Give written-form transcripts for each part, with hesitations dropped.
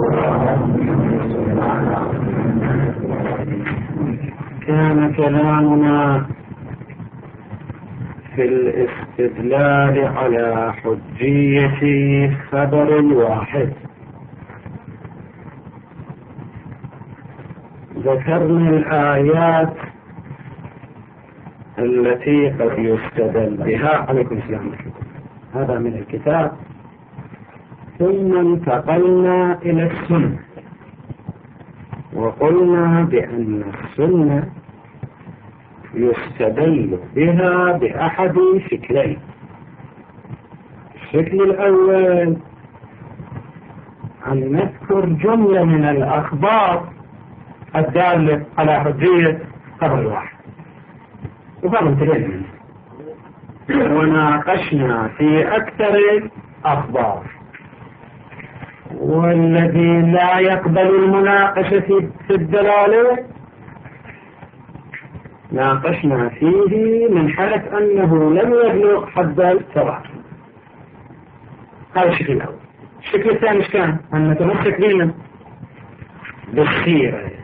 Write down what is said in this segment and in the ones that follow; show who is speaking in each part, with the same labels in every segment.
Speaker 1: كان كلامنا في الاستدلال على حجية خبر الواحد. ذكرنا الآيات التي قد يستدل بها. عليكم السلام. هذا من الكتاب. ثم انتقلنا إلى السنة وقلنا بأن السنة يستدل بها بأحد شكلين. الشكل الأول أن نذكر جملة من الأخبار الدالة على حجية خبر الواحد، وهذا انتهينا منه وناقشنا في أكثر الأخبار. والذي لا يقبل المناقشة في الدلالة ناقشنا فيه من حيث أنه لم يبلغ حد التواتر. هذا الشكل الأول. الشكل الثاني ايش كان؟ أن نتمسك بنا بالسيرة،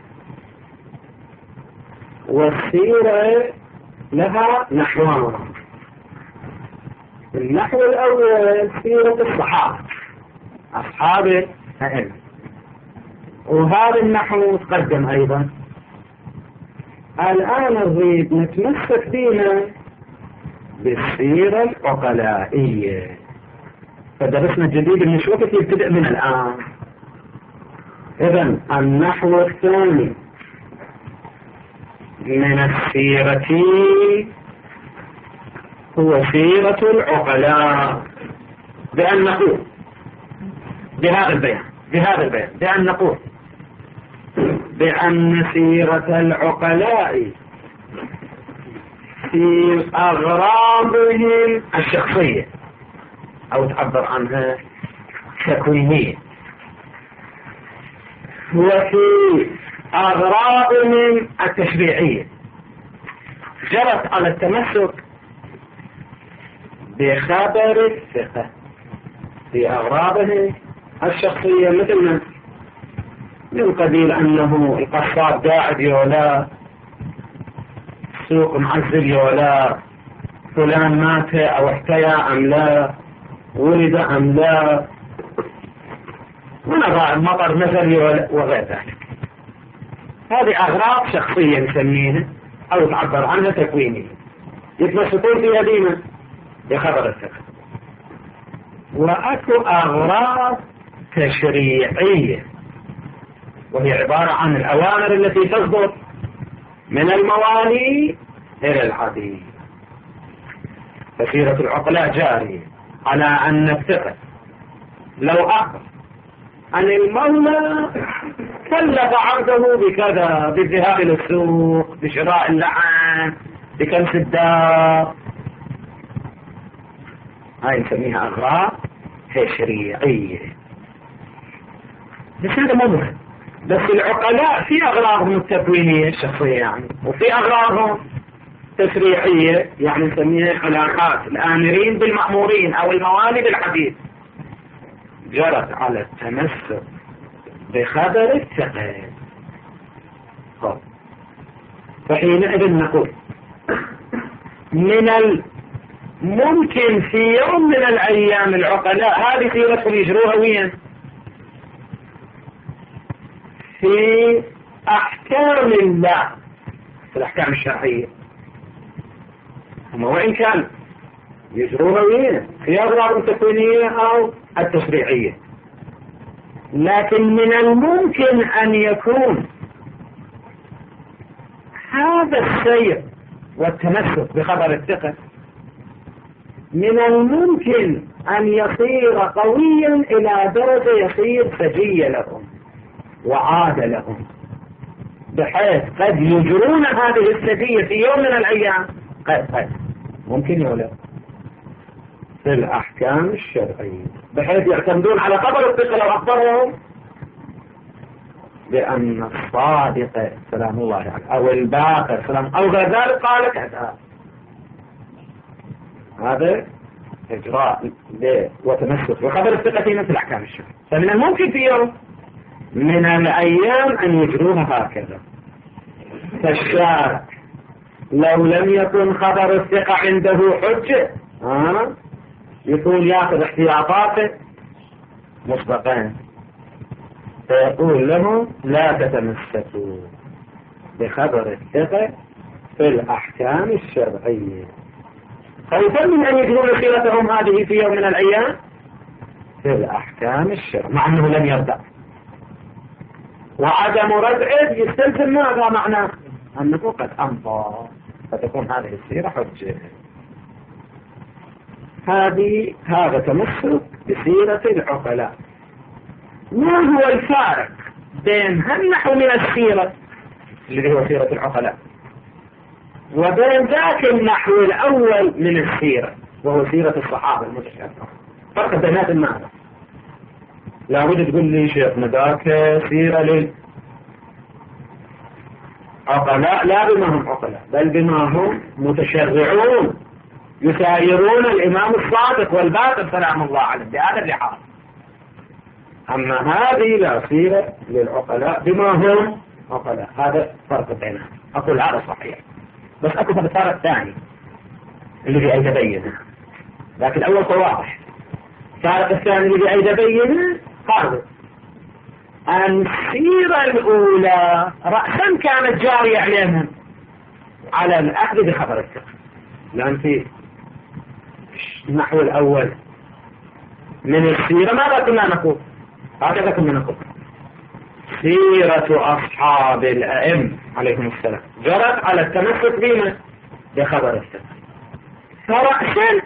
Speaker 1: والسيرة لها نحوان. النحو الأول سيرة الصحابة أصحاب العلم، وهذا النحو تقدم أيضا. الآن نريد نتمسك بنا بالسيرة العقلائية، فدرسنا الجديد من شو وقت يبتدأ من الآن. إذن النحو الثاني من السيرة هو سيرة العقلاء، بأن نقول بهذا البيان بأن نقول بأن سيرة العقلاء في أغراضهم الشخصية أو تعبر عنها تكوينية، وفي أغراضهم التشريعية جرت على التمسك بخبر الثقة في أغراضهم الشخصية، مثل من قبيل أنه القصاب قاعد يولا، سوق معزل يولا، فلان مات أو احتيا أم لا، ولد أم لا، ونضع المطر نزل وغير ذلك. هذه أغراض شخصية نسميها أو تعبر عنها تكوينية، يتمسكون فيها ديما بخبر الثقة. وأكو أغراض تشريعية، وهي عبارة عن الأوامر التي تصدر من الموالي إلى العبيد. فسيرة العقلاء جارية على أن الثقة لو أخبر أن المولى كلف عبده بكذا، بالذهاب إلى السوق، بشراء اللحم، بكنس الدار، هاي نسميها أغراض تشريعية. بس هذا مهم. بس العقلاء في أغراضهم التكوينية الشخصية يعني، وفي أغراضهم تشريعية يعني نسميها علاقات الآمرين بالمأمورين أو الموالي بالعبيد، جرت على التمسك بخبر الثقة. فحينئذ نقول من الممكن في يوم من الأيام العقلاء هذه سيرتهم يجروها وين؟ في أحكام الله، في الأحكام الشرعية. وإن كان يجروها وين؟ في أغراض التكوينية أو التشريعية، لكن من الممكن أن يكون هذا السير والتمسك بخبر الثقة من الممكن أن يصير قويا إلى درجة يصير سجية لهم وعادة لهم، بحيث قد يجرون هذه السجية في يوم من الأيام، قد ممكن يولد في الأحكام الشرعية، بحيث يعتمدون على خبر الثقة لو أخبرهم بأن الصادق سلام الله عليه أو الباقر سلام أو غير ذلك قال كذا. هذا إجراء وتمسك بخبر الثقة في مثل الأحكام الشرعية. فمن الممكن في يوم من الأيام أن يجروها هكذا. فالشارع لو لم يكن خبر الثقة عنده حجة يكون يأخذ احتياطاته مسبقا، فيقول لهم لا تتمسكوا بخبر الثقة في الأحكام الشرعية، خوفا من أن يجرون سيرتهم هذه في يوم من الأيام في الأحكام الشرعية، مع أنه لم يردع. وعدم ردعه يستلزم ماذا معناه؟ أنه قد أمضى، فتكون هذه السيرة حجة. هذا تمسك بسيرة العقلاء. ما هو الفارق بين هالنحو من السيرة الذي هو سيرة العقلاء وبين ذاك النحو الأول من السيرة وهو سيرة الصحابة المتشابهة؟ فرق بينات المعنى. لا بد تقول لي شيخنا ذاك سيرة للعقلاء، لا بما هم عقلاء بل بما هم متشرعون يسايرون الإمام الصادق والباقر سلام الله عليه بهذا اللحاظ. أما هذه لا سيرة للعقلاء بما هم عقلاء. هذا فرق بينهم. أقول هذا صحيح، بس أكو فرق ثاني اللي في أي تبينه، لكن الأول واضح. الفارق الثاني اللي في أي تبينه هذا أن السيرة الأولى رأسا كانت جارية عليهم على الأخذ بخبر الثقة، لأن في النحو الأول من السيرة ماذا كنا نقول؟ هكذا كنا نقول سيرة أصحاب الأئمة عليهم السلام جرت على التمسك بما بخبر الثقة، فرأسا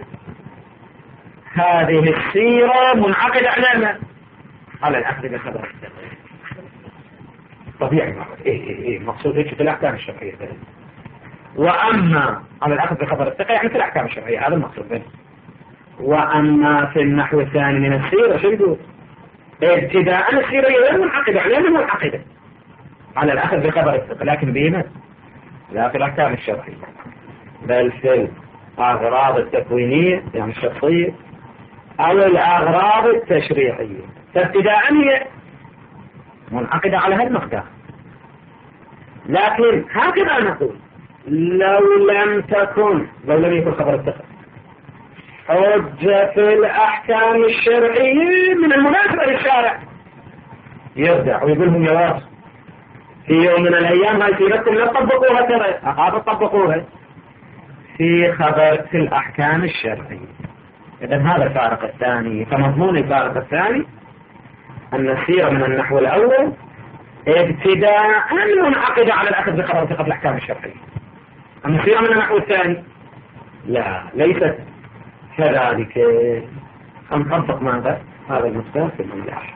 Speaker 1: هذه السيرة منعقدة على الأخذ بخبر الثقة. طبيعي مقصود هيك في الأحكام الشرعية. وأما على الأخذ بخبر الثقة يعني في الأحكام الشرعية، هذا المقصود به. وأما في النحو الثاني من السيرة شو يقول؟ ابتداء السيرة غير منعقدة منعقدة على الأخذ بخبر الثقة، لكن بينه لا في الأحكام الشرعية بل في الأغراض التكوينية يعني الشخصية أو الأغراض التشريعية. فابتداء هي منعقدة على هالمقدار. لكن هكذا نقول لو لم يكن خبر الثقة حجة في الأحكام الشرعية من المناسبة للشارع يرجع ويقولهم يا واس في يوم من الأيام هاي سيرتكم لا تطبقوها، ترى هذا تطبقوها في الأحكام الشرعية. إذن هذا الفارق الثاني. فمضمون الفارق الثاني أن السيرة من النحو الأول ابتداء منعقدة على الأخذ بخبر الثقة في الأحكام الشرعية. أما السيرة من النحو الثاني لا، ليست كذلك. نطبق ماذا؟ هذا المثال في الملاحة.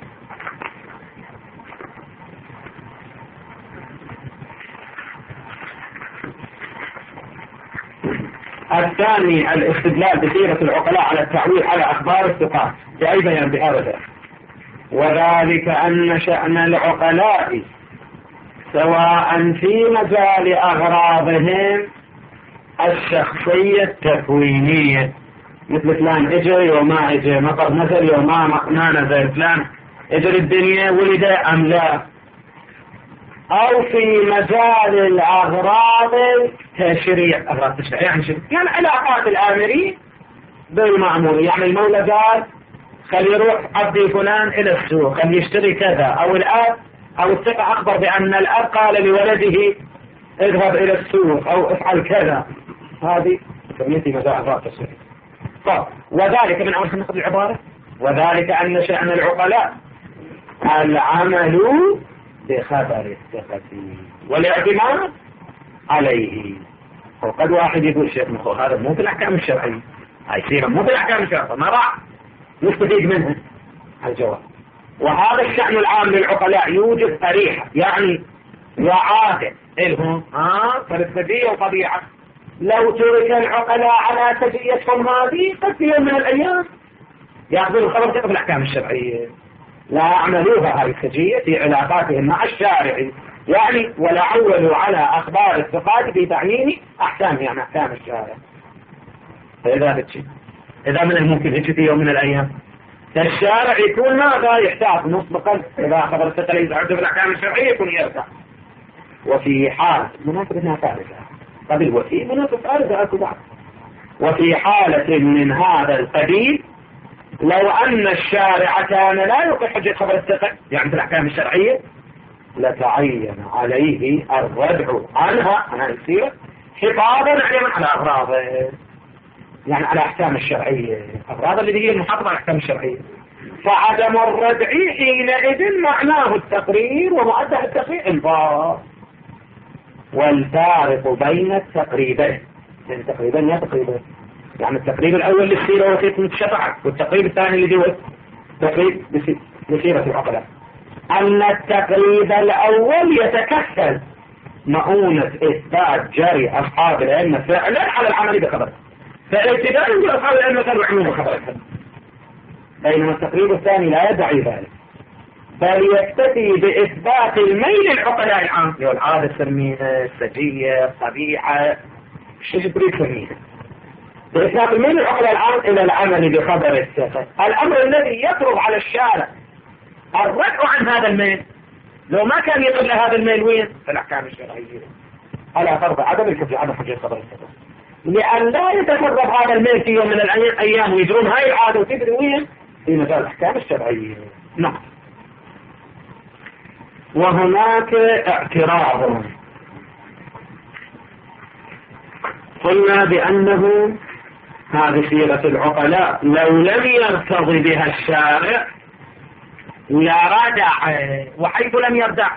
Speaker 1: الثاني الاستدلال بسيرة العقلاء على التعويل على أخبار الثقات بأي بيان بهذا، وذلك أن شأن العقلاء سواء في مجال أغراضهم الشخصية التكوينية مثل فلان اجى يوما اجى، مطر نزل يوما ما نزل، فلان اجى الدنيا ولد أم لا، أو في مجال الأغراض التشريع. أغراض التشريع يعني علاقات الآمرين بالمأمور. يعني المولى قال خلي يروح عبدي فلان إلى السوق خلي يشتري كذا، أو الأب أو الثقة أخبر بأن الأب قال لولده اذهب إلى السوق أو افعل كذا. هذه سميتي مجال أغراض التشريع. طيب وذلك من أول خلق العبارة وذلك أن شأن العقلاء العمل بخبر الثقة والاعتماد عليه. وقد واحد يقول شيخ مخو هذا مو في الأحكام الشرعية، هاي سيرة مو في الأحكام الشرعية، ما راح نستفيد منها. الجواب وهذا الشأن العام للعقلاء يوجد طريحة يعني وعادة إلهم فلسفية وطبيعة. لو ترك العقلاء على سجيتهم هذه قد في يوم من الأيام يأخذون الخبر في الأحكام الشرعية، لا يعملوها هذه السجية في علاقاتهم مع الشارع يعني، ولا عولوا على أخبار الثقات في تعيين أحكام يعني أحكام الشارع. فإذا من الممكن هيك في يوم من الأيام الشارع يكون ماذا يحتاط مسبقا إذا خبر الثقة يزعج بالأحكام الشرعية يكون يرجع. وفي حال مناسبتها ثالثة قبل وفي مناسبة ثالثة أكو بعض. وفي حالة من هذا القبيل لو أن الشارع كان لا يوقع حجة خبر الثقة يعني في الأحكام الشرعية لتعين عليه الردع عنها عن السيرة حفاظا على أغراضه يعني على أحكام الشرعية أغراض اللي هي المحافظة على الأحكام الشرعية. فعدم الردع حينئذ معناه التقرير ومؤدى التقرير انفاق. والفارق بين التقريبين يعني تقريبا يا تقريبا يعني التقريب الأول للسيرة وثيقة الشفعة والتقريب الثاني اللي هو تقريب لسيرة العقلاء. أن التقريب الأول يتكفل مؤونة إثبات جري أصحاب العلم فعلا على العمل بخبره فابتداء بأصحاب العلم كانوا يعملون بخبره بينما التقريب الثاني لا يدعي ذلك بل يكتفي بإثبات الميل العقلاء العام والعادة تسميها السجية الطبيعة الشيء تريد تسميها بإثبات الميل العقلاء العام إلى العمل بخبر الثقة. الأمر الذي يفرض على الشارع الردع عن هذا الميل لو ما كان يقبل هذا الميل وين في الأحكام الشرعية على فرض عدم الحجة عدم حجة خبر الثقة لأن لا يتسرب هذا الميل في يوم من الأيام ويجرون هاي العادة وتدري وين في مجال الأحكام الشرعية. نعم. وهناك اعتراض قلنا بأنه هذه سيرة العقلاء لو لم يرتضي بها الشارع لردع وحيث لم يردع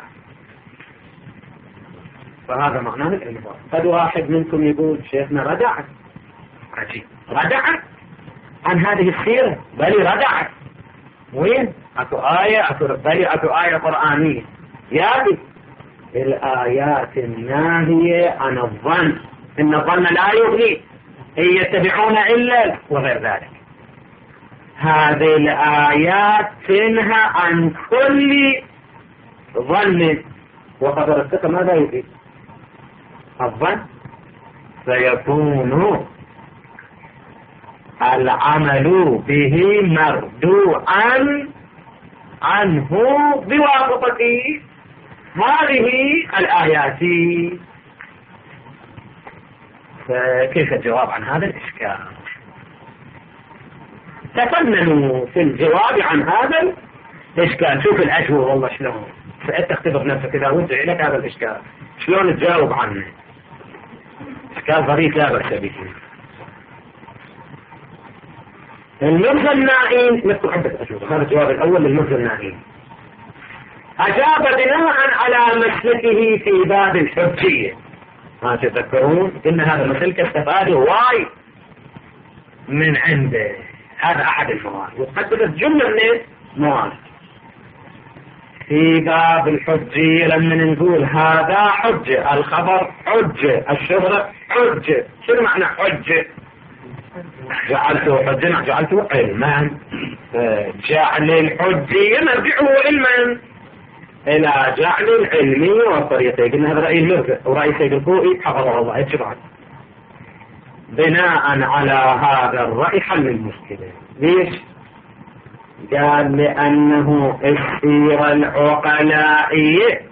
Speaker 1: فهذا معناه الإنفاق. قد واحد منكم يقول شيخنا ردع عجيب ردع عن هذه السيرة بل ردع وين أكو آية أكو آية قرآنية يابي الآيات الناهية عن الظن إن الظن لا يغني إن يتبعون إلا وغير ذلك. هذه الآيات تنهى عن كل ظن وخبر الثقة ماذا يفيد الظن سيكون العمل به مردوعا عنه بواسطة هذه الآيات. فكيف الجواب عن هذا الإشكال؟ تفننوا في الجواب عن هذا الإشكال. شوف الأجوبة والله شلون تختبر نفسك إذا وجه لك هذا الإشكال شلون تجاوب عنه. إشكال ظريف لا بأس به. المرجى النائين نذكر عدة أجوبة. هذا الجواب الأول للمرجى النائين. أجاب بناء على مسلكه في باب الحجية. ما تذكرون إن هذا المسلك استفاده واي من عنده. هذا أحد المواد وقدمت جملة من مواد في باب الحجية. لما نقول هذا حجة الخبر حجة الشهرة حجة شنو معنى حجة؟ جعلته حجة جعلته علما. جعل الحجية مرجعه علما إلى جعل العلمي والطريقة. قلنا هذا رأي المرجع ورأي سيد الخوئي حفظه الله يتشبع. بناء على هذا الرأي حل المشكلة. ليش؟ قال لأنه السيرة العقلائية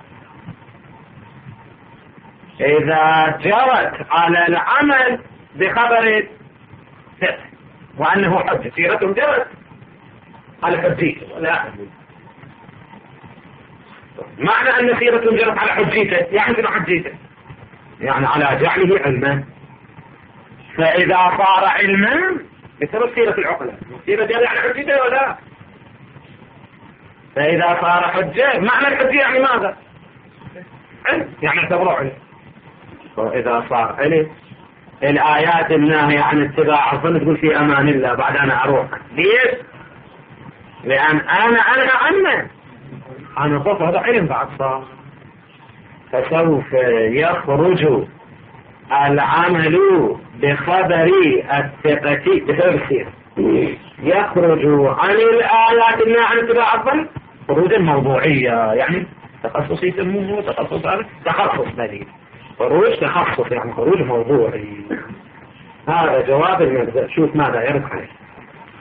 Speaker 1: إذا جرت على العمل بخبر ثقة وأنه حجة سيرتهم جرت على حجيته لا معنى أن سيرتهم جرت على حجيته يعني شنو حجيته؟ يعني على جعله علما. فإذا صار علما بسبب سيرة العقلاء سيرة جرت على حجيته ولا. فإذا صار حجة معنى الحجة يعني ماذا؟ علم يعني اعتبره علم. وإذا صار علم الآيات الناهية عن اتباع الظن تقول في أمان الله بعد أنا أروح. ليش؟ لأن أنا عنه أنا ضف هذا علم بعد صار. فسوف يخرج العمل بخبر الثقة بسبب السيرة يخرج عن الآيات الناهية عن اتباع الظن خروجا موضوعية يعني تخصصي يسموه تخصص بديل خروج تخصص يعني خروج موضوعي. هذا جواب المبدأ. شوف ماذا يرد عليه.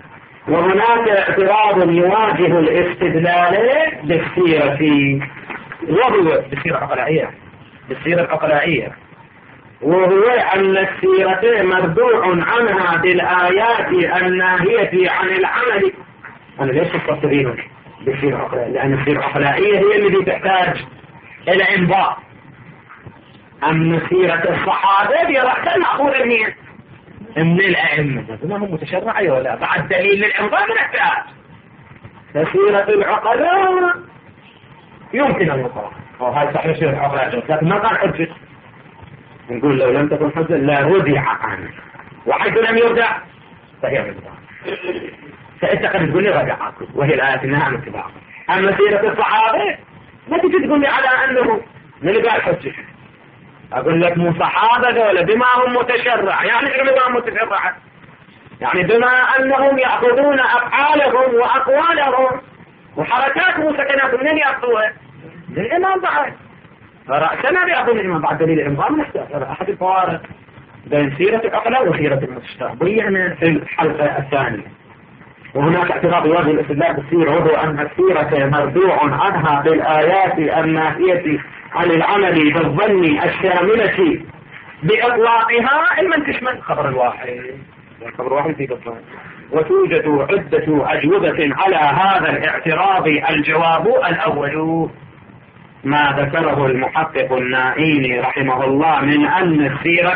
Speaker 1: وهناك اعتراض يواجه الاستدلال بالسيرة وهو بالسيرة العقلائية وهو أن السيرة مرجوع عنها بالآيات الناهية عن العمل. أنا ليش أستطيعين بالسيرة العقلائية؟ لأن السيرة العقلائية هي التي تحتاج إلى إنباء. أما سيرة الصحابة برأسا مأخوذة من الأئمة، ما هم متشرعة ولا بعد دليل للإنباء من احتاج. فسيرة العقلاء يمكن أن يقرأ، وهذا صحيح سيرة العقلاء، لكن ما كان حجة. نقول لو لم تكن حجة لا رجع عنه، وحيث لم يرجع فهي رجع. فأنت قد تقول لي رجع، وهي الآيات إنها عن اتباع. أما سيرة الصحابة ما تجي تقول لي على أنه من اللي قال حجة. أقول لك مو صحابة ولا بما هم متشرع، يعني بما هم متشرع، يعني بما أنهم يأخذون أفعالهم وأقوالهم وحركاتهم وسكناتهم منين يأخذوها؟ من الإمام بعد. فرأسنا بيأخذ الإمام بعد دليل الإمام نحتاج أحد الفوارق بين سيرة العقلاء وسيرة المتشرع بينا في الحلقة الثانية. وهناك اعتراض يواجه الاستدلال بالسيرة وهو أن السيرة مرجوع عنها بالآيات الناهية عن العمل بالظن الشاملة بإطلاقها علما تشمل خبر الواحد. الخبر الواحد في قطان. وتوجد عدة أجوبة على هذا الاعتراض. الجواب الأول ما ذكره المحقق النائيني رحمه الله من أن السيرة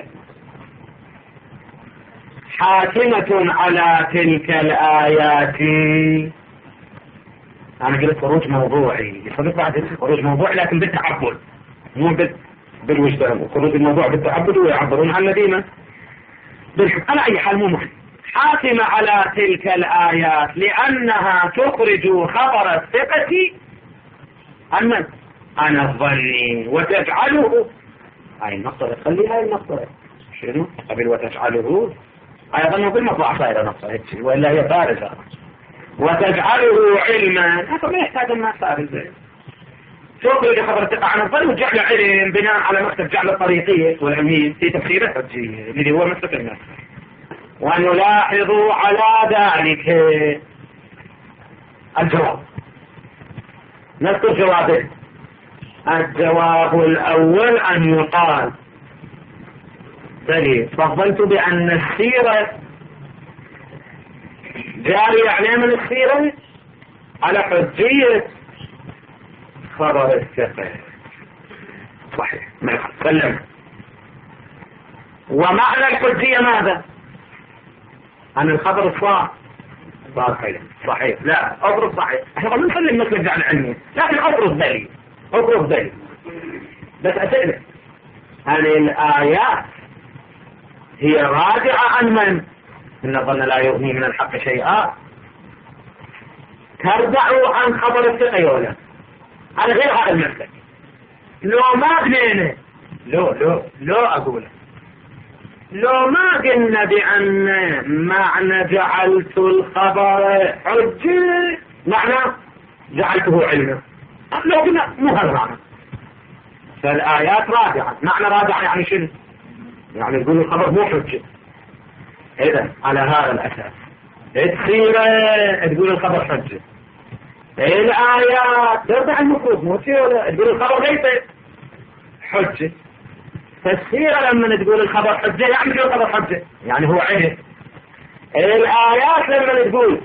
Speaker 1: حاكمة على تلك الآيات. أنا قلت خروج موضوعي، يصدق بعد خروج موضوعي لكن بالتعبد مو بالوجدان. خروج الموضوع بالتعبد ويعبرون عن الذين بالحق. على أي حال مو مهم. حاكمة على تلك الآيات لأنها تخرج خبر الثقة عن الظن وتجعله هاي النقطة. تخلي هاي النقطة شنو قبل وتجعله أيضا نقول مطلع صايرة نقطة وإلا هي بارزة. وتجعله علما هذا ما يحتاج الناس بارزة. تخرج خبر الثقة عن الظن وتجعل علم بناء على مكتب جعل الطريقية والعلمية في تفسير الحجية اللي هو مسلك الناس. ونلاحظ على ذلك الجواب. نذكر جوابين. الجواب الأول أن يقال بلي فضلت بأن السيرة جاري عليه من السيرة على حجية خبر الثقة. صحيح ما يتكلم. ومعنى الحجية ماذا؟ عن الخبر الصحيح. صحيح لا أضرب صحيح. احنا قد نسلم مثل جعل علمي لكن أضرب ذلك بس أسئلة. هل الآيات هي راجعة عن من؟ إن الظن لا يغني من الحق شيئا. ترجع عن خبر الثقة ولا على غير هذا المسلك. لو ما قلنا لو أقول لو ما قلنا بأن معنى جعلت الخبر حجة معنى جعلته علما. لو قلنا مو هذا معنى. فالآيات راجعة. معنى راجعة يعني شنو؟ يعني تقول الخبر مو حجة. إذا على هذا الأساس السيرة تقول الخبر حجة. الآيات ترجع المفروض مو تقول الخبر ليس حجة. فالسيرة لما تقول الخبر حجة يعني شو الخبر حجة؟ يعني هو علم. الآيات لما تقول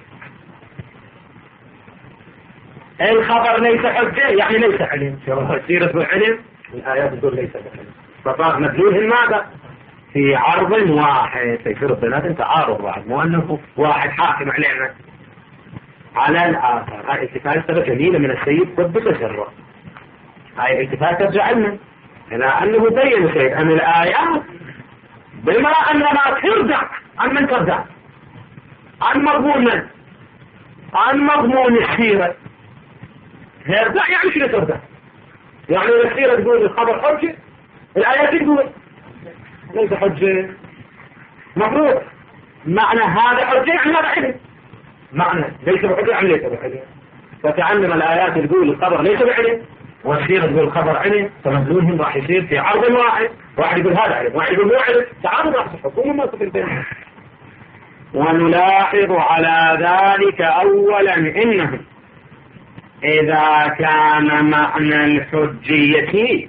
Speaker 1: الخبر ليس حجة يعني ليس علم. السيرة تقول علم الآيات تقول ليس علم. فصار مدلولهم ماذا؟ في عرض واحد. فيصير بيناتهم تعارض بعد مو أنه واحد حاكم علينا على الآخر. هاي التفاتة جميلة من السيد قدس سره. هاي الالتفات ترجع لنا إلى أنه بين شيء أن الآيات بما أنها ترجع عن من ترجع؟ عن مضمون من؟ عن مضمون السيرة. ترجع يعني شنو ترجع؟ يعني السيرة تقول الخبر حجة الآيات تقول ليس حجة. مفروض معنى هذا حجة يعني هذا علم. معنى ليس بحجة يعني ليس بحجة. فتعلم الآيات تقول الخبر ليس بعلم والسيرة تقول الخبر علم. فمدلولهم راح يصير في عرض واحد. واحد يقول هذا علم واحد يقول مو علم. تعارض راح يحكموا ما تفل بينهم. ونلاحظ على ذلك أولا إنه إذا كان معنى الحجية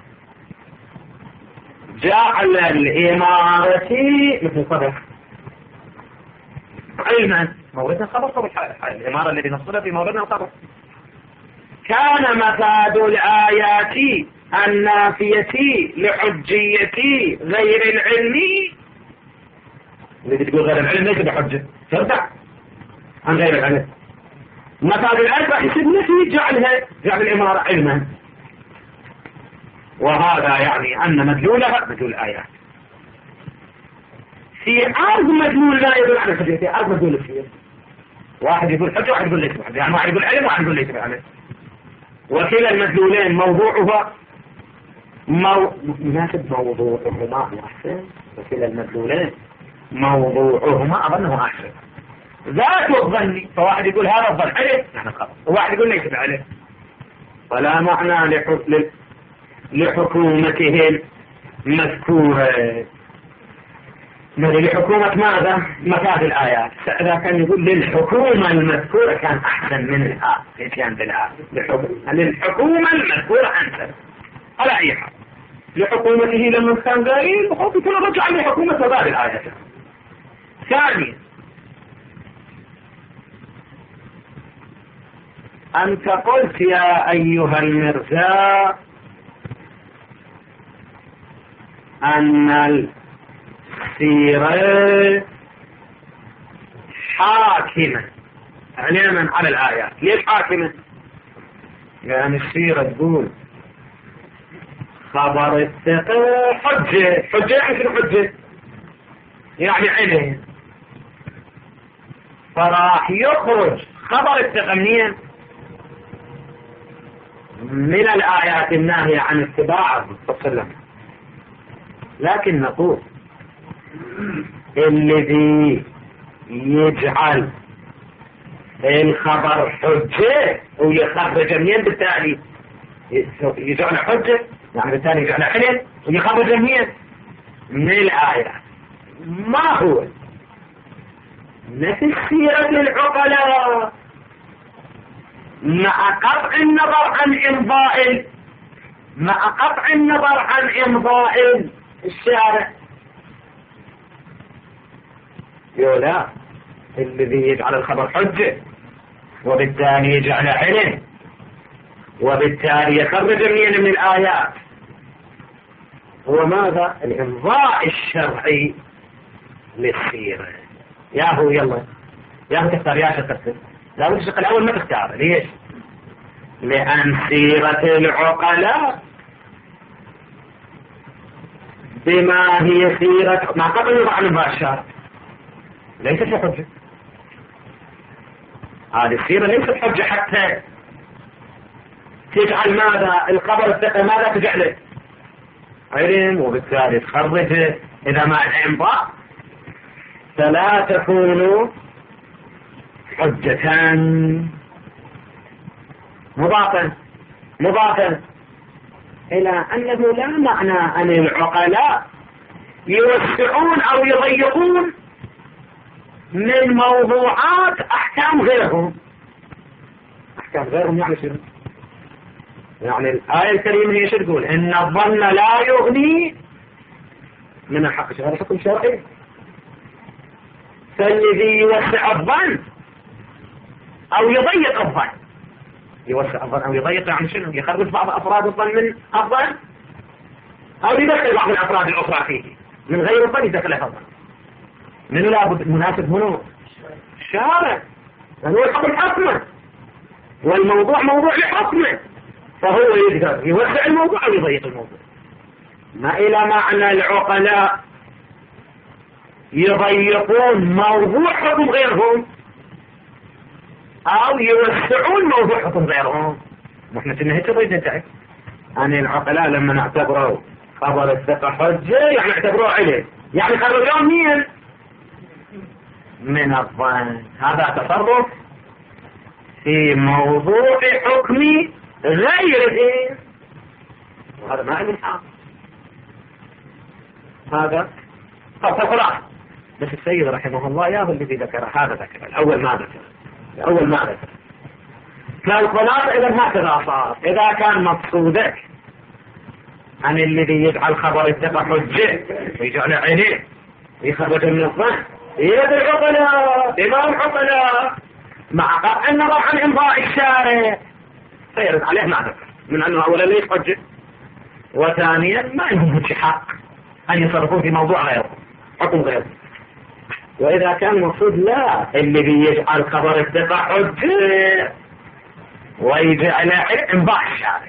Speaker 1: جعل الإمارة مثل صدق علما موردنا خبر قبل الإمارة الذي نصلها في موردنا الخبر، كان مفاد الآيات النافية لحجية غير العلم، الذي تقول غير العلم ليس بحجة ترجع عن غير العلم، مفاد الآيات راح يصير نفي جعل الإمارة علما، وهذا يعني أن مدلولها مدلول الآيات في عرض مدلول لا يدل على الحجة، في عرض مدلول الشيء، واحد يقول حجة واحد يقول ليس بحجة، يعني واحد يقول علم واحد يقول ليس بعلم، وكلا المدلولين موضوعها مناسب موضوعهما أحسن، وكلا المدلولين موضوعهما أظنه أحسن ذات الظن، فواحد يقول هذا الظن علم يعني خلاص، وواحد يقول ليس بعلم، فلا معنى لحكومتهم مذكورة. لحكومة ماذا؟ مفاد الآيات، إذا كان يقول للحكومة المذكورة كان أحسن منها كان بالآية، للحكومة المذكورة أحسن على أي حال، لحكومته لما كان قائل بخوف يكون رجع لحكومة مفاد الآيات. ثانيا أنت قلت يا أيها المرزا أن السيرة حاكمة علما على الآيات. ليش حاكمة؟ يعني السيرة تقول خبر الثقة حجة، حجة يعني شنو حجة؟ يعني علم، فراح يخرج خبر الثقة منين؟ من الآيات الناهية عن اتباعه صلى الله عليه وسلم. لكن نقول الذي يجعل الخبر حجة ويخرج منين بالتالي؟ يجعل حجة يعني بالتالي يجعل علم ويخرج منين؟ من الآية. ما هو؟ نفس سيرة العقلاء مع قطع النظر عن إمضاء الشارع. يولا الذي يجعل الخبر حجة وبالتالي يجعل علم وبالتالي يخرج من الآيات هو ماذا؟ الإمضاء الشرعي للسيرة. ياهو يلا ياهو تختار يا شخص، لا بد الشق الأول ما تختار. ليش؟ لأن سيرة العقلاء بما هي سيرة مع قبل الوضع المباشر ليست حجة. هذه السيرة ليست حجة حتى تجعل ماذا؟ الخبر الثقة ماذا تجعله؟ علم، وبالتالي تخرجه إذا ما الإمضاء فلا تكون حجة. مضافا إلى أنه لا معنى أن العقلاء يوسعون أو يضيقون من موضوعات أحكام غيرهم. أحكام غيرهم يعني شنو؟ يعني الآية الكريمة هي شو تقول؟ إن الظن لا يغني من الحق شيئا. هذا حكم شرعي. فالذي يوسع الظن أو يضيق الظن، يوسع الظن أو يضيق يعني شنو؟ يخرج بعض أفراد الظن من الظن أو يدخل بعض الأفراد الأخرى فيه من غير الظن يدخلها في الظن. منو لابد مناسب منو؟ الشارع، لأنه الحكم حكمه والموضوع موضوع لحكمه، فهو يقدر يوسع الموضوع أو يضيق الموضوع. ما إلى معنى العقلاء يضيقون موضوع حكم غيرهم أو يوسعون موضوع حكم غيرهم. نحن كنا هيك نريد ندعي أن العقلاء لما نعتبروا خبر الثقة حجة يعني نعتبروه علم، يعني خرجوا مين؟ من الظن. هذا تصرف في موضوع حكم غيره، وهذا ما علم حق. هذا خلاص بس السيد رحمه الله ياهو الذي ذكر هذا ذكر الأول ما ذكر فالخلاصة إذا هكذا صار. إذا كان مقصودك عن الذي يجعل خبر الثقة حجة ويجعل عينيه يخرج من الظن يد العقلاء إمام عقلاء مع قطع النظر عن إمضاء الشارع فيرد عليه ما ذكر من أنه أولا ليس حجة وثانيا ما لهم حق أن يصرفون في موضوع غيره حكم غيره. وإذا كان المقصود لا الذي يجعل خبر الثقة حجة ويجعل إمضاء الشارع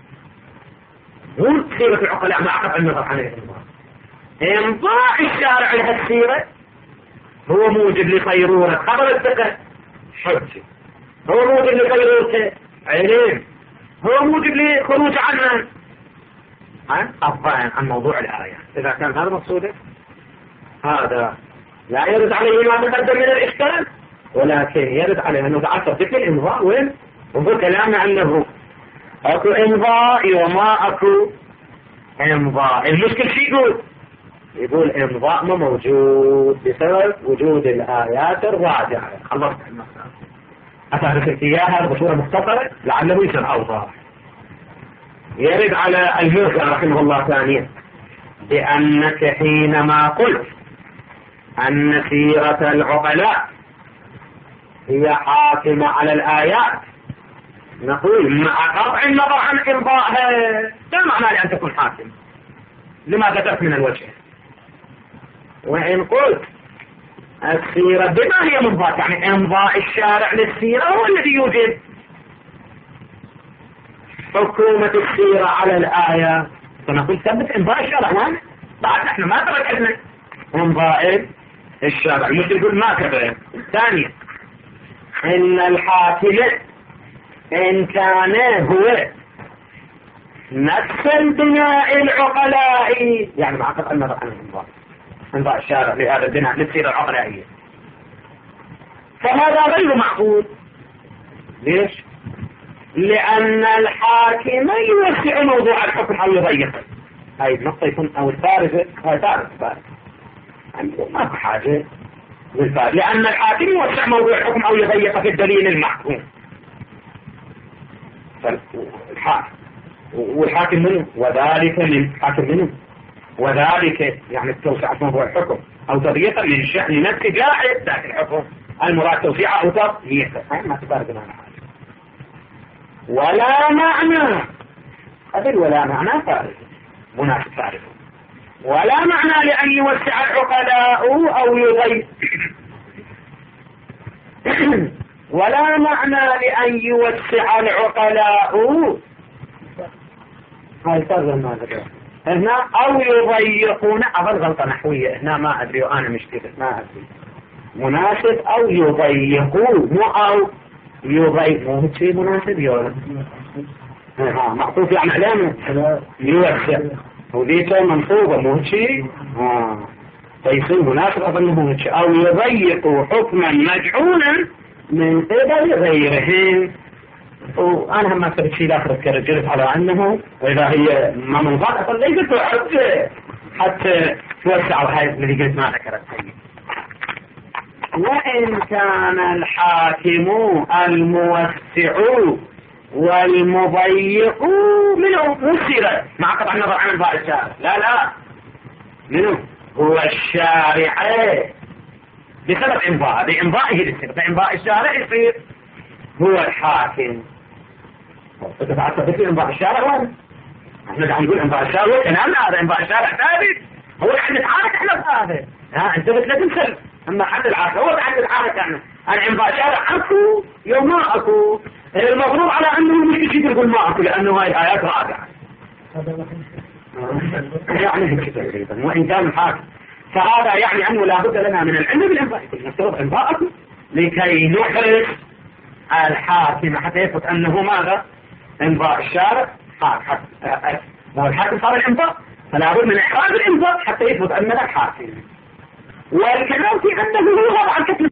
Speaker 1: مو سيرة العقلاء مع قطع النظر عن الإمضاء. إمضاء الشارع لها السيرة هو موجب لخيرورة خبر الثقة حجة، هو موجب لخيرورة علم، هو موجب لخروج عنه الظاهر عن موضوع الآية. إذا كان هذا مقصوده هذا لا يرد عليه ما تقدم من الإشكال، ولكن يرد عليه أنه تعصب ذكر الإمضاء وين وهو كلامنا أنه أكو إمضاء وما أكو إمضاء. المشكل شيء يقول إمضاء ما موجود بسبب وجود الآيات الراجعة. خلصت المسألة أتعرف إياها بصورة مختصرة لعله يصير أوضح. يرد على الموسى رحمه الله ثانيا بأنك حينما قلت أن سيرة العقلاء هي حاكمة على الآيات نقول مع قطع النظر عن إمضائها لا معنى لأن تكون حاكم لما ذكرت من الوجه. وإن قلت السيرة بما هي مضاء يعني إمضاء الشارع للسيرة هو الذي يوجد حكومة السيرة على الآية فنقول ثبت إمضاء الشارع وين بعد احنا ما تركنا إمضاء الشارع. مثل يقول ما كذا. ثانيا إن الحاكم إن كان هو نفس البناء العقلائي يعني مع قطع النظر عن الإمضاء إمضاء الشارع لهذا البناء للسيرة العقلائية فهذا غير معقول. ليش؟ لأن الحاكم يوسع موضوع الحكم أو يضيقه. هاي النقطة يكون أو الفارغة هاي فارغة ما في حاجة للفارغ لأن الحاكم يوسع موضوع الحكم أو يضيقه في الدليل المحكوم. والحاكم منه وذلك للحاكم منه وذلك يعني التوسعة موضوع الحكم أو تضييقه من شأن نفس جاهد ذات الحكم المراد توسيعه أو تضييقه. هاي ما تفارق لنا حاجة ولا معنى قبل ولا معنى فارغ مناسب تعرفه ولا معنى لأن يوسع العقلاء أو يضيق ولا معنى لأن يوسع العقلاء هاي فرق ما ذكر هنا أو يضيقون أفضل غلطة نحوية هنا ما أدري وأنا مشكلة ما أدري مناسب أو يضيقون مو أو يضيق مو شيء مناسب يولا معطوف يعني علامة يوسع وديته منصوبة مو شيء فيصير مناسب أظنه مو شيء أو يضيق حكما مجعولا من قبل غيرهم. وأنا هم ما سبت شيء لا رجلت على أنه وإذا هي ما من ضغط فليست حتى توسع هاي الذي قلت ما ذكرت. وإن كان الحاكم الموسع والمضيق منه مسيرة مع قطع النظر عن الباء الشارع لا منه هو الشارع بسبب إمضاء بإمضائه للسبب بإمضاء الشارع يصير هو الحاكم. تتعصب في إمضاء الشارع وين احنا قاعد نقول إمضاء الشارع وكلامنا هذا إمضاء الشارع ثابت هو قاعد نتعارك احنا بهذا انت بس لا تنسل اما حد العارك هو قاعد نتعارك انا إمضاء الشارع اكو يوم ما اكو المفروض على انه مش يجي يقول ما اكو لانه هاي آيات راجعة يعني كده تقريبا وإن كان الحاكم فهذا يعني أنه لا بد لنا من العلم بالإمضاء نفترض إمضاءكم لكي نحرص الحاكم حتى يثبت أنه ماذا إمضاء الشارع هو الحاكم صار الإمضاء فلا بد من إحراز الإمضاء حتى يثبت أننا الحاكم. والكلام في أنه هو طبعا كتب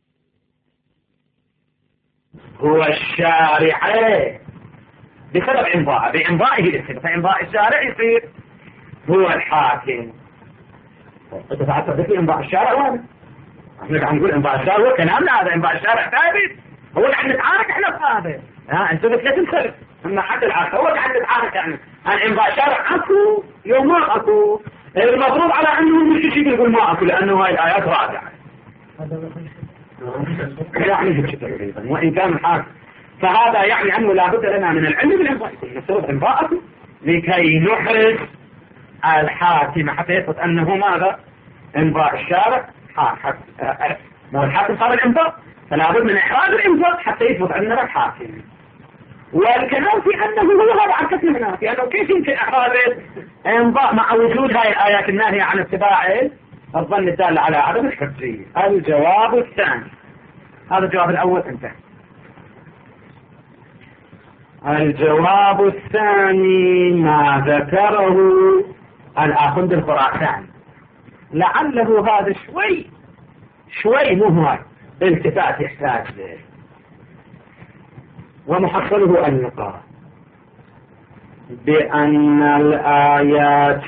Speaker 1: هو الشارع بسبب إمضاء بإمضائه للسبب فإمضاء الشارع يصير هو الحاكم. انت تعتقد في انباء الشارع وين؟ احنا قاعد نقول انباء الشارع هو كلامنا، هذا انباء الشارع ثابت، هو قاعد نتعارك احنا في هذا. انتم لا تنسوا ان حد العكس، هو قاعد نتعارك يعني عن انباء الشارع اكو يوم ما اكو، المفروض على انه مش شيء يقول ما اكو لانه هاي الايات راجعه. يعني تقريبا وان كان الحال فهذا يعني انه لابد لنا من العلم بالانباء، نفترض انباء لكي نحرز الحاكم حتى يثبت انه ماذا؟ انباء الشارع مو الحاكم صار الانباء، فلا بد من احراز الانباء حتى يثبت اننا الحاكم. والكلام في انه هو هذا عن كثير هنا، لانه كيف يمكن احراز انباء مع وجود هاي الايات الناهيه عن اتباع الظن الدال على عدم الحجيه؟ الجواب الثاني، هذا الجواب الاول انتهى. الجواب الثاني ما ذكره الآخوند الخراساني، لعله هذا شوي مو هاي التفات يحتاج له، ومحصله أن يقال بأن الآيات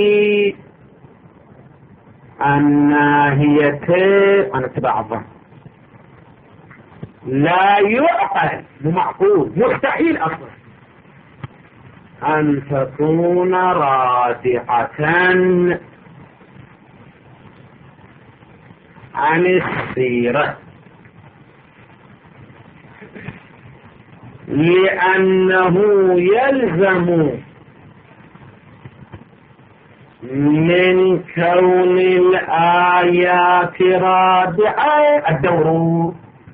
Speaker 1: الناهية عن اتباع الظن لا يعقل، معقول مستحيل أصلا أن تكون رادعة عن السيرة، لأنه يلزم من كون الآيات رادعة الدور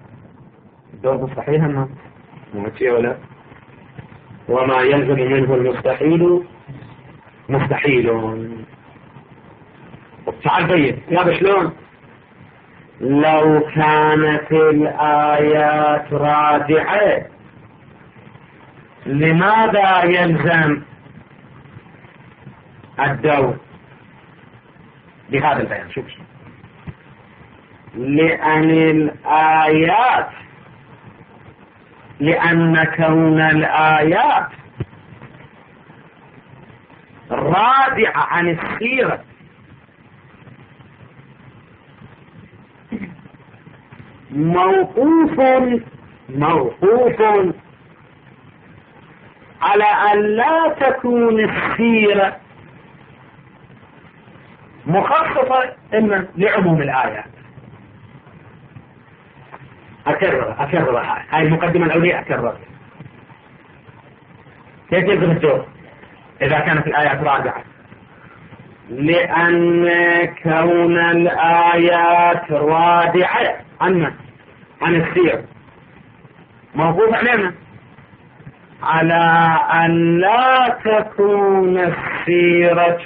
Speaker 1: صحيح ما ماشي ولا، وما يلزم منه المستحيل مستحيل. تعال بين يا شلون؟ لو كانت الآيات رادعة لماذا يلزم الدور بهذا البيان؟ شوف لأن كون الآيات رادعة عن السيرة موقوف على أن لا تكون السيرة مخصصة إما لعموم الآيات. أكرر هاي المقدمة الأولية أكرر. كيف يلزم الدور إذا كانت الآيات راجعة؟ لأن كون الآيات رادعة عن السير موقوف علينا على أن لا تكون السيرة،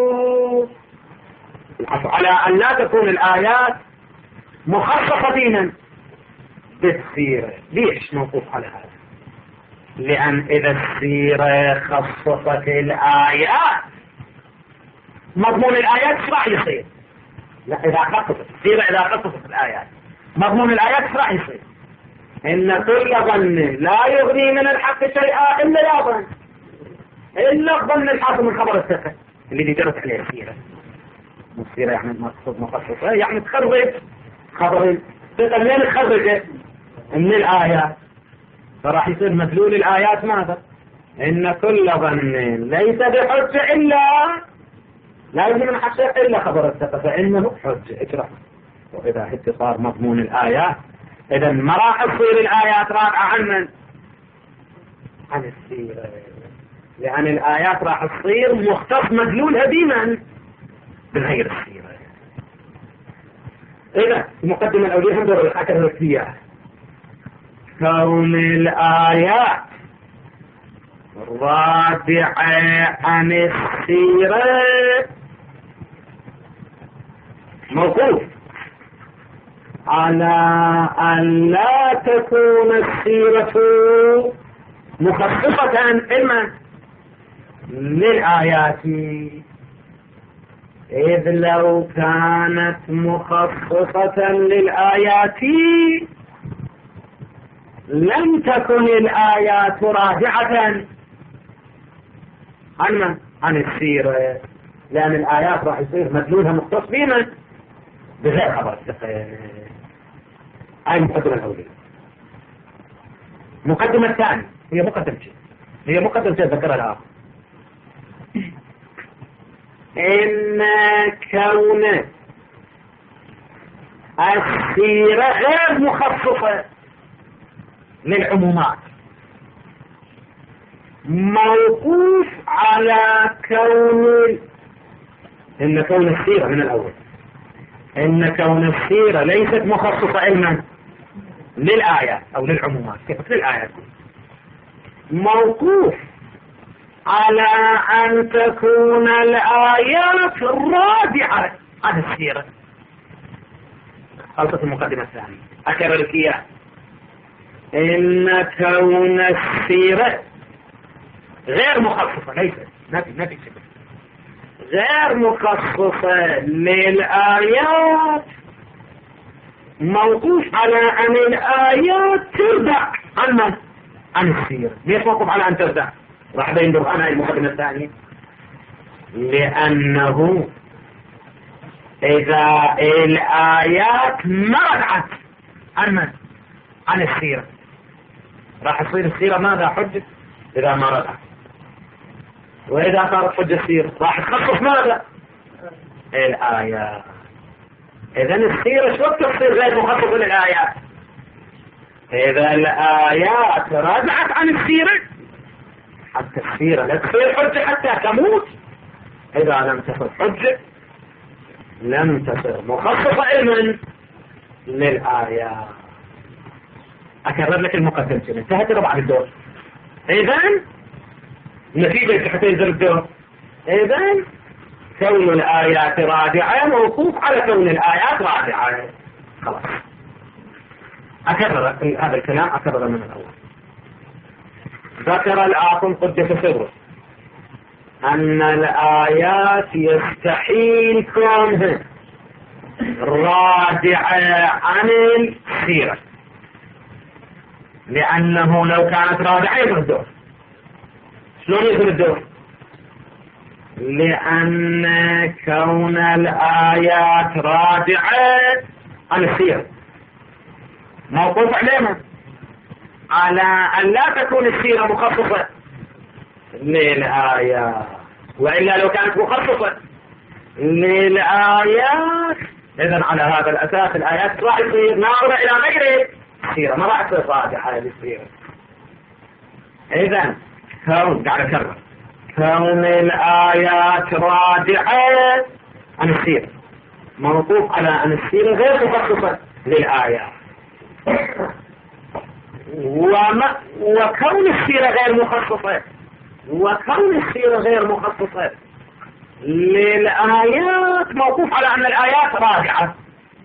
Speaker 1: على أن لا تكون الآيات مخصصة دينا بالسيرة. ليش موقوف على هذا؟ لأن إذا السيرة خصصت الآيات مضمون الآيات ايش راح يصير؟ لا إذا خصصت السيرة، إذا خصصت الآيات مضمون الآيات ايش راح يصير؟ إن كل ظن لا يغني من الحق شيئا إلا الظن، إلا الظن الحاكم من خبر الثقة اللي جرت عليه السيرة. السيرة يعني مخصصة يعني تخرج خبر الثقة. منين تخرجه؟ من الآيات. فراح يصير مدلول الآيات ماذا؟ إن كل ظن ليس بحجة إلا لا يمكن من حق إلا خبر الثقة فإنه حجة. اجرح. وإذا اتصار مضمون الآيات إذا ما راح تصير الآيات راجعة عن السيرة، لأن الآيات راح تصير مختص مدلولها ديما بغير السيرة. إذا المقدمة الأولية هم دور الحكم الوكية كون الآيات رادعة عن السيرة موقوف على أن لا تكون السيرة مخصصة إما للآيات، إذ لو كانت مخصصة للآيات لم تكن الآيات راجعة عن السيرة، لأن الآيات راح يصير مدلولها مختص بما بغير خبر الثقة. هاي المقدمة الأولية. المقدمة الثانية هي مقدمة ذكرها الآخر. إن كون السيرة غير مخصصة للعمومات موقوف على إن كون السيرة من الأول، إن كون السيرة ليست مخصصة علما للآيات أو للعمومات، كيف للآيات، موقوف على أن تكون الآيات رادعة عن السيرة. خلصت المقدمة الثانية، أكرر لك إياه. إن كون السيرة غير مخصصة، ليست نفي غير مخصصة للآيات موقوف على أن الآيات تردع عن السيرة. ليش موقوف على أن تردع؟ راح بين برهانها المقدمة الثانية. لأنه إذا الآيات ما ردعت عن السيرة راح تصير السيرة ماذا؟ حجة. إذا ما ردعت، وإذا صارت حجة السيرة راح تخصص ماذا؟ الآيات. إذن السيرة شو تصير غير مخصصة للآيات؟ إذا الآيات ردعت عن السيرة حتى السيرة لا تصير حجة حتى تموت. إذا لم تصير حجة لم تصير مخصصة علما للآيات. أكرر لك المقدمة، انتهت ربع الدور. إذن نتيجة حتى ينزل الدور. إذن كون الآيات رادعة موقوف على كون الآيات رادعة. خلاص أكرر هذا الكلام، أكرر من الأول. ذكر الآخر قدس سره أن الآيات يستحيل كونها رادعة عن السيرة، لأنه لو كانت رادعة يدخل الدور. شلون يدخل الدور؟ لأن كون الآيات رادعة عن السيرة موقوف عليها على أن لا تكون السيرة مخصصة للآيات، وإلا لو كانت مخصصة للآيات إذن على هذا الأساس الآيات راح تصير ناظرة إلى غير السيرة، ما راح تصير رادعة للسيرة. إذن كون قاعد أكرر كون الآيات رادعة عن السيرة موقوف على أن السيرة غير مخصصة للآيات، وكون السيرة غير مخصصة للآيات موقوف على أن الآيات رادعة،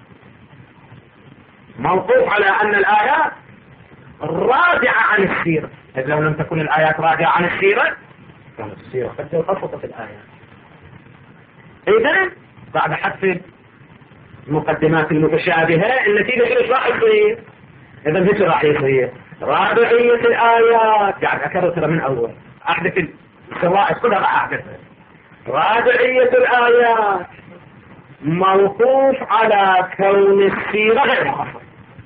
Speaker 1: موقوف على أن الآيات رادعة عن السيرة. إذا لم تكن الآيات رادعة عن السيرة كانت السيرة قد تخصصت الآيات. إذن بعد حذف المقدمات المتشابهة النتيجة ايش راح يصير؟ إذن ايش راح يصير؟ رادعية الآيات، قاعد أكرر من أول أحدث الشرائط كلها راح أحدثها. رادعية الآيات موقوف على كون السيرة غير مخصصة.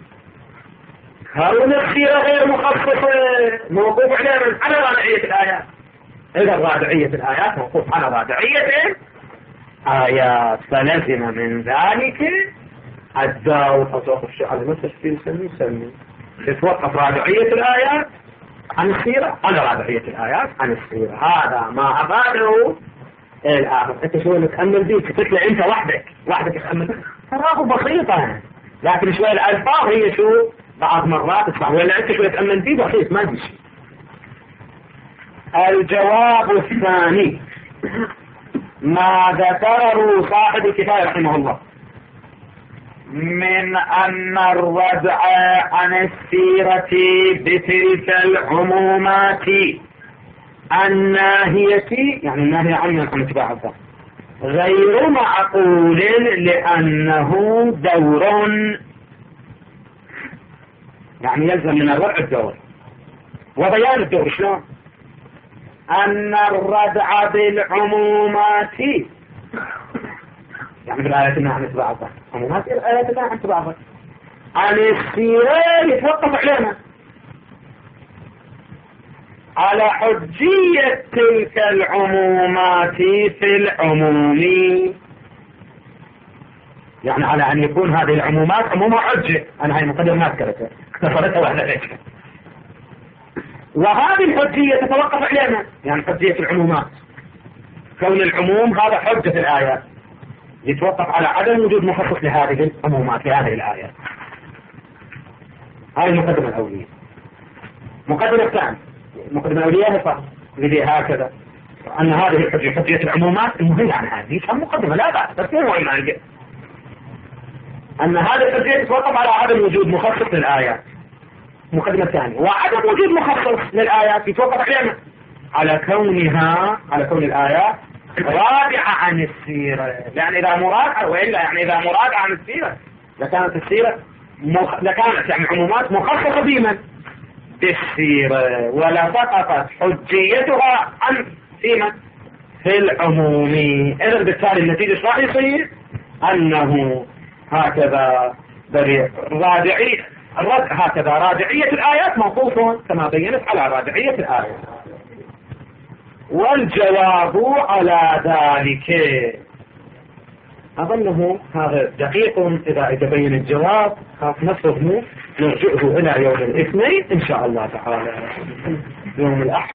Speaker 1: كون السيرة غير مخصصة موقوف على رادعية الآيات. إذا رادعية الآيات موقوف على رادعية آيات، فلزم من ذلك الداو فتوقف الشيء على نفس الشيء يسمي تتوقف رادعية الآيات عن السيرة على رادعية الآيات عن السيرة. هذا ما أفاده الآخر. أنت شو تأمل ذيك تطلع أنت وحدك تأمل تراه بسيطة، لكن شوية الألفاظ هي شو بعض مرات تسمع، ولا أنت شوية تأمل ذيك بسيط ما في شيء. الجواب الثاني ما ذكره صاحب الكفاية رحمه الله من أن الردع عن السيرة بتلك العمومات الناهية، يعني الناهية عن اتباع الظاهر، غير معقول لأنه دور، يعني يلزم من الردع الدور وبيان الدور. شلون؟ أن الردع بالعمومات يعني بالآيات النهي عن اتباع الظن، عمومات الآيات النهي عن اتباع الظن. عن السيرة يتوقف علينا على حجية تلك العمومات في العموم، يعني على أن يكون هذه العمومات عمومة حجة. أنا هاي مقدمة ما ذكرتها، اختصرتها واحدة ليش. وهذه الحجية تتوقف علينا، يعني حجية العمومات، كون العموم هذا حجة في الآيات، يتوقف على عدم وجود مخصص لهذه العمومات لهذه الآيات. هذه المقدمة الأولية. مقدمة الثانية، المقدمة الأولية هي هكذا أن هذه الحجية حجية العمومات المهمة عن هذه مقدمة لا بأس، بس مو مهم عن أن هذه الحجية تتوقف على عدم وجود مخصص للآيات. مقدمة ثانية، وعدم وجود مخصص للآيات يتوقف علينا على كون الآيات رادعة عن السيرة، لأن إذا مراد وإلا يعني إذا مراد عن السيرة لكانت السيرة لكانت يعني عمومات مخصصة بمن؟ بالسيرة، ولا سقطت حجيتها عن فيما في العموم. إذا بالتالي النتيجة راح يصير أنه هكذا رادعية الرد، هكذا رادعية الآيات موقوف كما بينت على رادعية الآيات. والجواب على ذلك أظنه هذا دقيق، إذا تبين الجواب نفرض نرجعه إلى يوم الاثنين إن شاء الله تعالى، يوم الأحد.